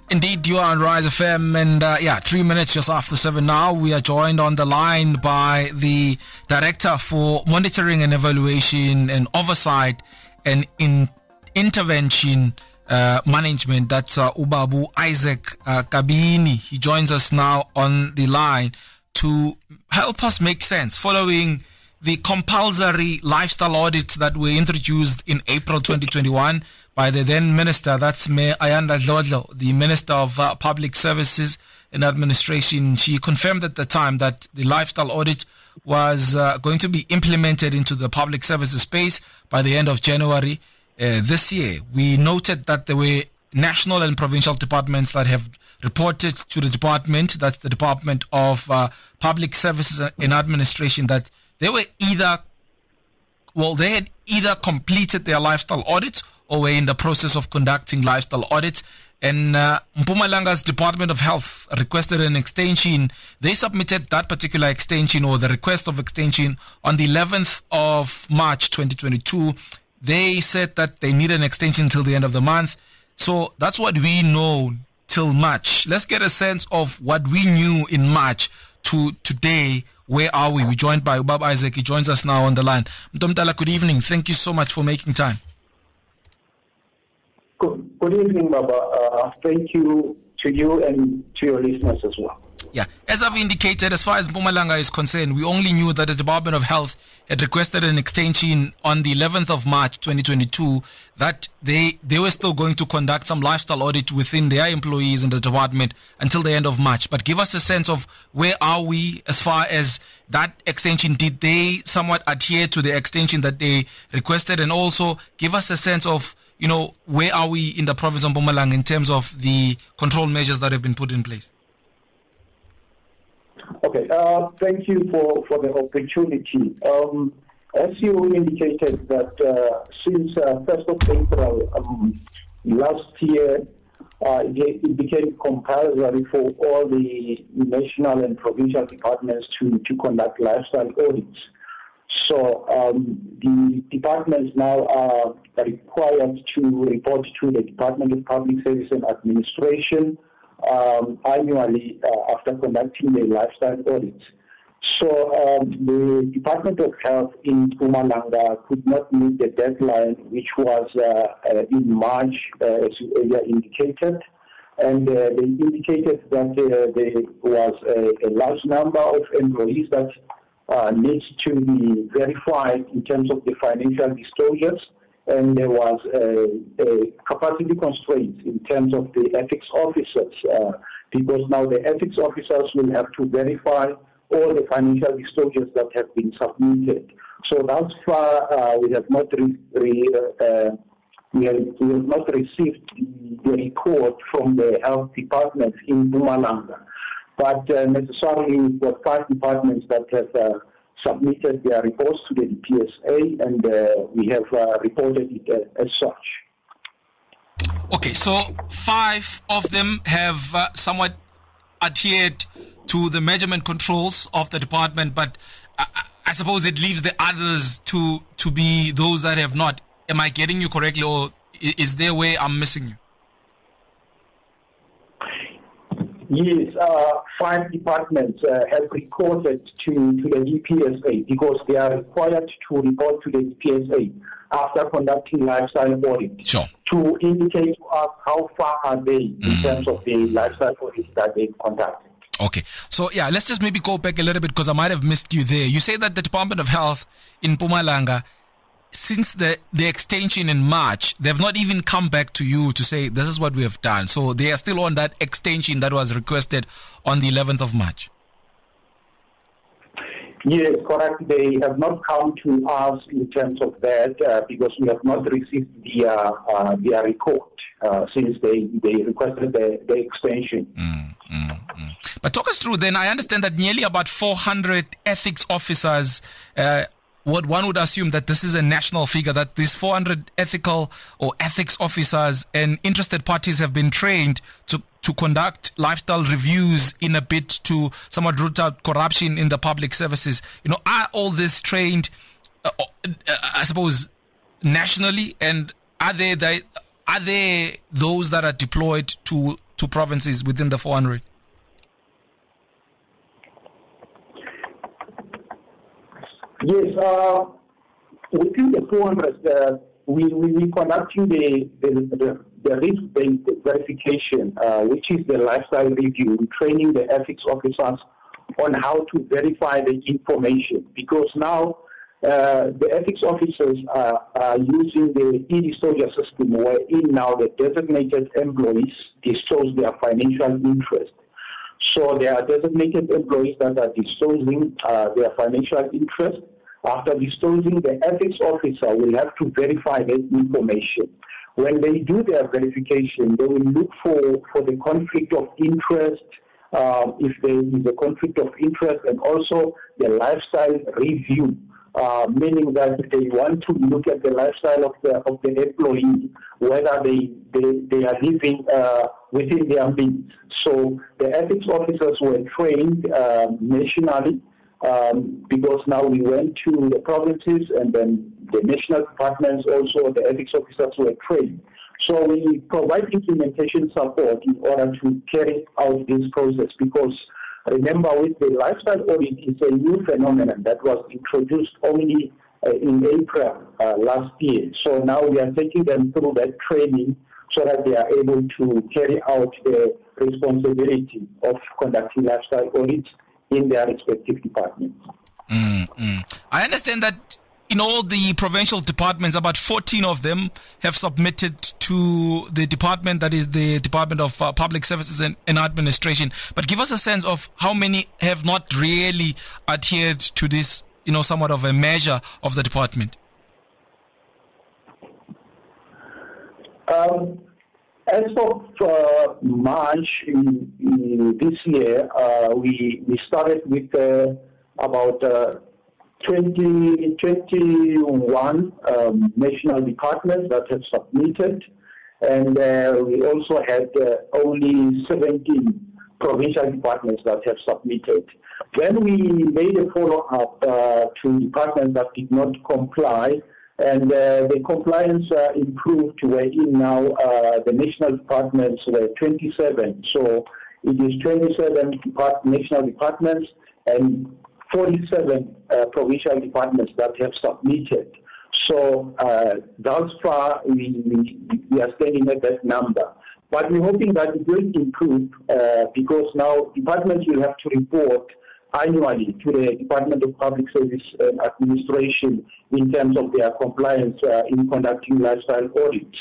Indeed, you are on Rise FM, and 3 minutes just after 7 now. We are joined on the line by the Director for Monitoring and Evaluation and Oversight and Intervention Management. That's Ubabu Isaac Kabini. He joins us now on the line to help us make sense following the compulsory lifestyle audits that were introduced in April 2021 by the then minister, that's Mayor Ayanda Dlodlo, the Minister of Public Services and Administration. She confirmed at the time that the lifestyle audit was going to be implemented into the public services space by the end of January this year. We noted that there were national and provincial departments that have reported to the department, that's the Department of Public Services and Administration, that they had either completed their lifestyle audits or were in the process of conducting lifestyle audits. And Mpumalanga's Department of Health requested an extension. They submitted that particular extension, or the request of extension, on the 11th of March 2022. They said that they need an extension till the end of the month. So that's what we know till March. Let's get a sense of what we knew in March to today. Where are we? We're joined by Ubab Isaac. He joins us now on the line. Mtomtala, good evening. Thank you so much for making time. Good evening, Baba. Thank you to you and to your listeners as well. Yeah, as I've indicated, as far as Mpumalanga is concerned, we only knew that the Department of Health had requested an extension on the 11th of March 2022, that they were still going to conduct some lifestyle audit within their employees in the department until the end of March. But give us a sense of where are we as far as that extension. Did they somewhat adhere to the extension that they requested? And also give us a sense of, where are we in the province of Mpumalanga in terms of the control measures that have been put in place? Okay, thank you for the opportunity. As you indicated that since 1st of April last year, it became compulsory for all the national and provincial departments to conduct lifestyle audits. So the departments now are required to report to the Department of Public Service and Administration annually after conducting the lifestyle audits. So the Department of Health in Mpumalanga could not meet the deadline, which was in March, as you earlier indicated. And they indicated that there was a large number of employees that needs to be verified in terms of the financial disclosures. And there was a capacity constraint in terms of the ethics officers, because now the ethics officers will have to verify all the financial disclosures that have been submitted. So thus far, we have not received the report from the health department in Mpumalanga. But necessarily, we've got 5 departments that have submitted their reports to the DPSA, and we have reported it as such. Okay, so 5 of them have somewhat adhered to the measurement controls of the department, but I suppose it leaves the others to be those that have not. Am I getting you correctly, or is there where I'm missing you? Yes, 5 departments have reported to the DPSA because they are required to report to the DPSA after conducting lifestyle audit. Sure. To indicate to us how far are they in terms of the lifestyle audit that they've conducted. Okay, so let's just maybe go back a little bit because I might have missed you there. You say that the Department of Health in Mpumalanga, since the extension in March, they've not even come back to you to say this is what we have done. So they are still on that extension that was requested on the 11th of March. Yes, correct. They have not come to us in terms of that because we have not received their report since they requested the extension. But talk us through then. I understand that nearly about 400 ethics officers, what one would assume that this is a national figure, that these 400 ethical or ethics officers and interested parties have been trained to conduct lifestyle reviews in a bid to somewhat root out corruption in the public services. Are all this trained, I suppose, nationally, and are there those that are deployed to 2 provinces within the 400? Yes, within the 400, we conducting the risk-based verification, which is the lifestyle review, training the ethics officers on how to verify the information. Because now the ethics officers are using the e-disclosure system, wherein now the designated employees disclose their financial interest. So there are designated employees that are disclosing their financial interest. After disclosing, the ethics officer will have to verify that information. When they do their verification, they will look for the conflict of interest, if there is a conflict of interest, and also the lifestyle review, meaning that they want to look at the lifestyle of the employee, whether they are living within their means. So the ethics officers were trained nationally, because now we went to the provinces and then the national departments also, the ethics officers were trained. So we provide implementation support in order to carry out this process, because remember, with the lifestyle audit, it's a new phenomenon that was introduced only in April last year. So now we are taking them through that training so that they are able to carry out the responsibility of conducting lifestyle audits in their respective departments. I understand that in all the provincial departments, about 14 of them have submitted to the department, that is the Department of Public Services and Administration. But give us a sense of how many have not really adhered to this, somewhat of a measure of the department. As of March in this year, we started with about 21 national departments that have submitted, and we also had only 17 provincial departments that have submitted. Then we made a follow-up to departments that did not comply, and the compliance improved, wherein now the national departments were 27. So it is 27 national departments and 47 provincial departments that have submitted. So thus far, we are standing at that number. But we're hoping that it will improve because now departments will have to report annually to the Department of Public Service and Administration in terms of their compliance in conducting lifestyle audits.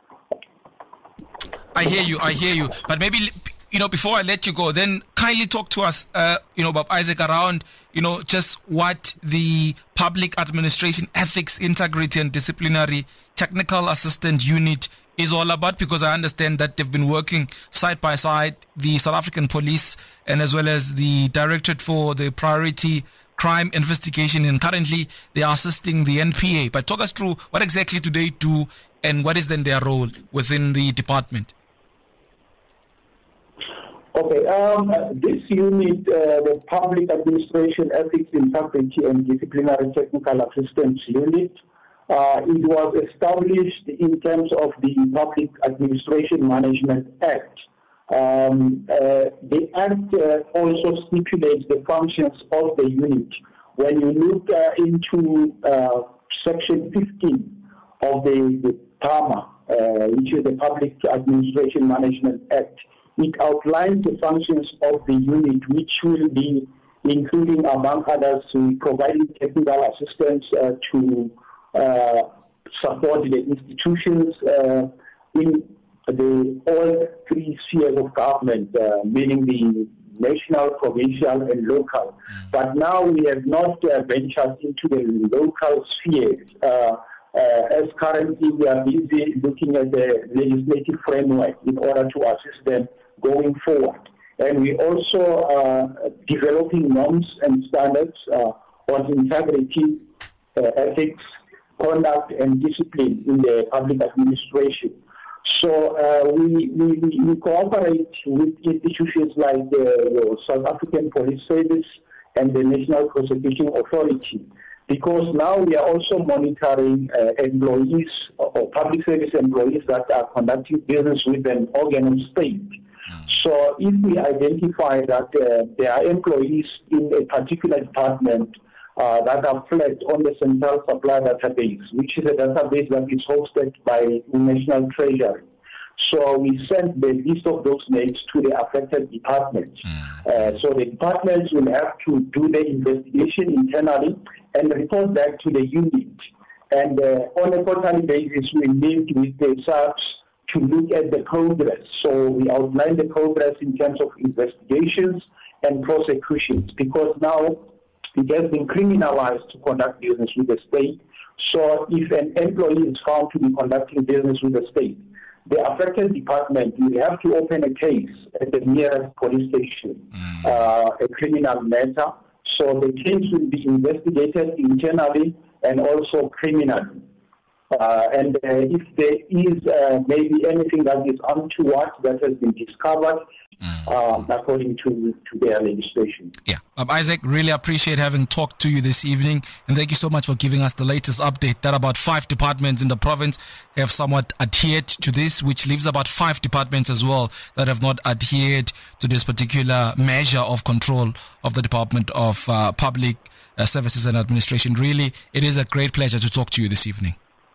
I hear you. But maybe, before I let you go, then kindly talk to us, Bob Isaac, around, just what the Public Administration Ethics, Integrity and Disciplinary Technical Assistant Unit is all about, because I understand that they've been working side by side, the South African Police and as well as the Directorate for the Priority Crime Investigation, and currently they are assisting the NPA. But talk us through what exactly do they do and what is then their role within the department? Okay, this unit, the Public Administration Ethics, Integrity and Disciplinary Technical Assistance Unit, it was established in terms of the Public Administration Management Act. The Act also stipulates the functions of the unit. When you look into Section 15 of the PAMA, which is the Public Administration Management Act, it outlines the functions of the unit, which will be including, among others, providing technical assistance to support the institutions in all 3 spheres of government, meaning the national, provincial, and local. But now we have not ventured into the local spheres. As currently we are busy looking at the legislative framework in order to assist them going forward. And we also are developing norms and standards on integrity, ethics, conduct, and discipline in the public administration. So we cooperate with institutions like the South African Police Service and the National Prosecuting Authority, because now we are also monitoring employees or public service employees that are conducting business with an organ of state. So if we identify that there are employees in a particular department that are flagged on the Central Supply Database, which is a database that is hosted by the National Treasury. So we send the list of those names to the affected departments. So the departments will have to do the investigation internally and report back to the unit. And on a quarterly basis, we meet with the SARS to look at the progress. So we outline the progress in terms of investigations and prosecutions, because now it has been criminalized to conduct business with the state. So if an employee is found to be conducting business with the state, the affected department will have to open a case at the nearest police station, a criminal matter. So the case will be investigated internally and also criminally. And if there is maybe anything that is untoward that has been discovered, according to their legislation. Yeah. Isaac, really appreciate having talked to you this evening, and thank you so much for giving us the latest update that about 5 departments in the province have somewhat adhered to this, which leaves about 5 departments as well that have not adhered to this particular measure of control of the Department of Public Services and Administration. Really, it is a great pleasure to talk to you this evening.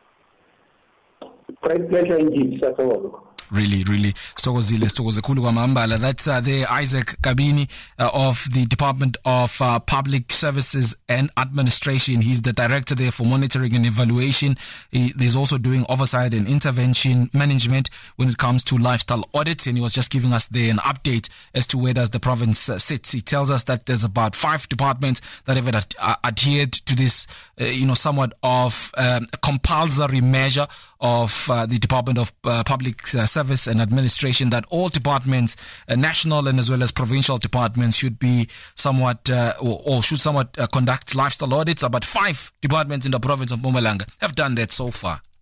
Great pleasure indeed, Sir. Really Stokozile Kulu Kwamambala. That's the Isaac Kabini of the Department of Public Services and Administration. He's the director there for monitoring and evaluation. He's also doing oversight and intervention management when it comes to lifestyle audits, and he was just giving us there an update as to where does the province sits. He tells us that there's about 5 departments that have adhered to this somewhat of a compulsory measure of the Department of Public Service and Administration, that all departments, national and as well as provincial departments, should be somewhat or should somewhat conduct lifestyle audits. About 5 departments in the province of Mpumalanga have done that so far.